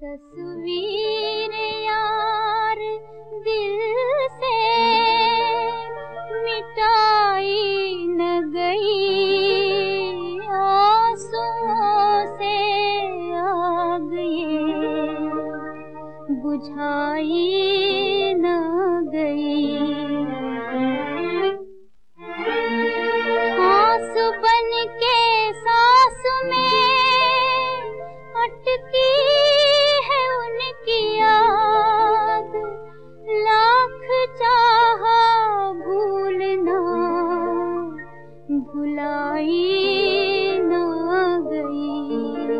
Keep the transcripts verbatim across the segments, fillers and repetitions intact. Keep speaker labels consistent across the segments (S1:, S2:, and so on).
S1: तस्वीर यार दिल से मिटाई न गई, आंसुओं से आग ये बुझाई न गई। आंसू बन के सांस में अटकी है उनकी याद, लाख चाहा भूलना भुलाई न गई।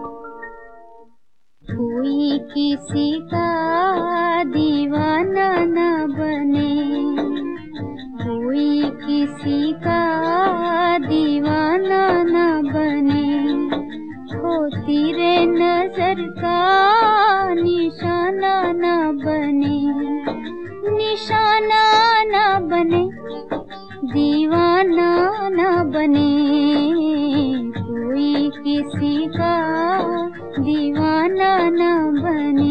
S1: कोई किसी का दीवाना न बने, कोई किसी का दीवाना न बने, हो तेरे नजर का निशाना न बने, निशाना न बने, दीवाना न बने, कोई किसी का दीवाना न बने।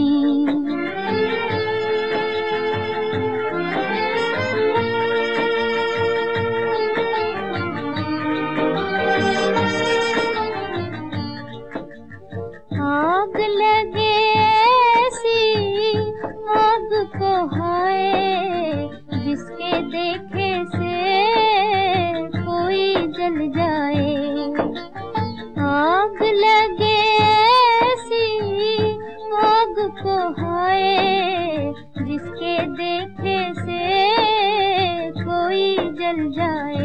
S1: आग लगे ऐसी आग को हाय, जिसके देखे से कोई जल जाए। आग लगे ऐसी आग को हाय, जिसके देखे से कोई जल जाए।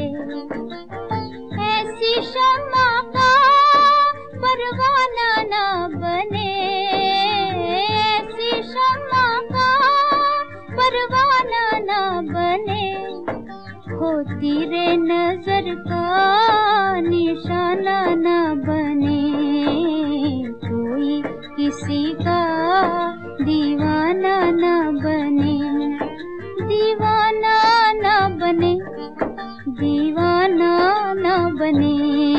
S1: ऐसी शम्मा का परवाना ना बने, ऐसी शम्मा का परवाना ना बने, हो तेरे नजर का निशाना ना बने, कोई किसी का दीवाना ना बने, दीवाना ना बने, दीवाना ना बने,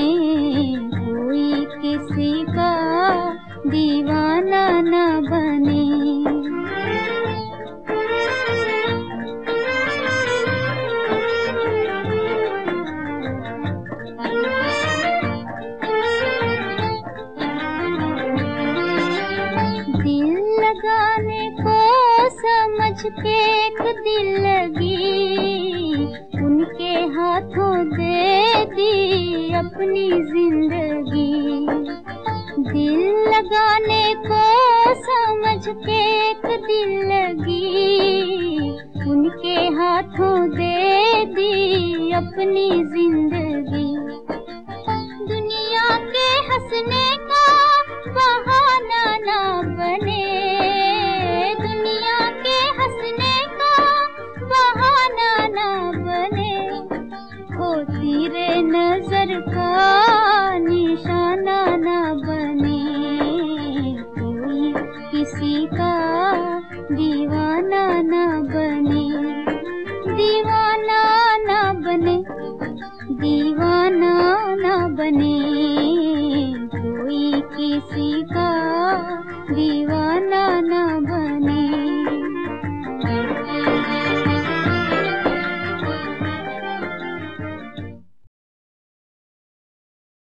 S1: कोई किसी का दीवाना न बने। दिल लगाने को समझ के एक दिल लगी, उनके हाथों दे दी अपनी जिंदगी। दिल लगाने को समझ के एक दिल लगी, उनके हाथों दे दी अपनी जिंदगी। दुनिया के हंसने का बहाना ना बने,